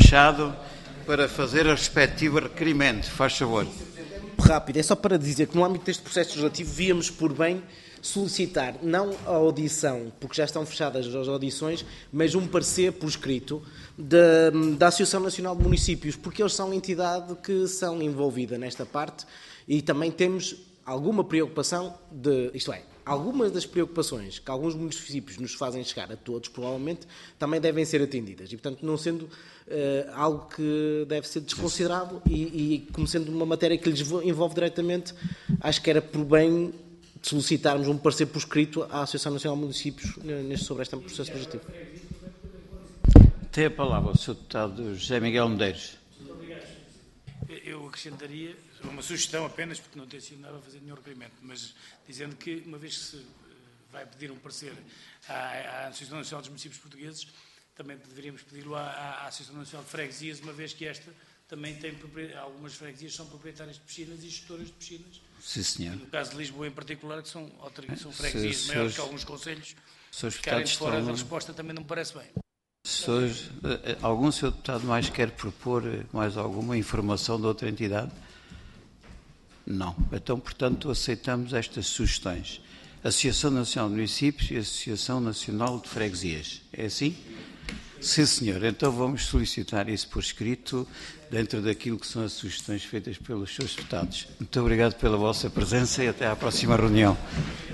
despachado para fazer o respectivo requerimento. Faz favor. Rápido, é só para dizer que no âmbito deste processo legislativo víamos por bem solicitar não a audição, porque já estão fechadas as audições, mas um parecer por escrito da Associação Nacional de Municípios, porque eles são a entidade que são envolvida nesta parte e também temos alguma preocupação algumas das preocupações que alguns municípios nos fazem chegar a todos, provavelmente, também devem ser atendidas. E, portanto, não sendo algo que deve ser desconsiderado e como sendo uma matéria que lhes envolve diretamente, acho que era por bem solicitarmos um parecer por escrito à Associação Nacional de Municípios sobre este processo legislativo. Tem a palavra o Sr. Deputado José Miguel Medeiros. Muito obrigado. Eu acrescentaria uma sugestão apenas, porque não tem sido nada a fazer nenhum requerimento, mas dizendo que, uma vez que se vai pedir um parecer à Associação Nacional dos Municípios Portugueses, também deveríamos pedi-lo à Associação Nacional de Freguesias, uma vez que esta também tem, algumas freguesias são proprietárias de piscinas e gestoras de piscinas. Sim, senhor. No caso de Lisboa, em particular, que são freguesias maiores que alguns concelhos, ficarem fora da resposta também não me parece bem. Algum senhor deputado mais quer propor mais alguma informação de outra entidade? Não. Então, portanto, aceitamos estas sugestões. Associação Nacional de Municípios e Associação Nacional de Freguesias. É assim? Sim, senhor. Então vamos solicitar isso por escrito dentro daquilo que são as sugestões feitas pelos senhores deputados. Muito obrigado pela vossa presença e até à próxima reunião.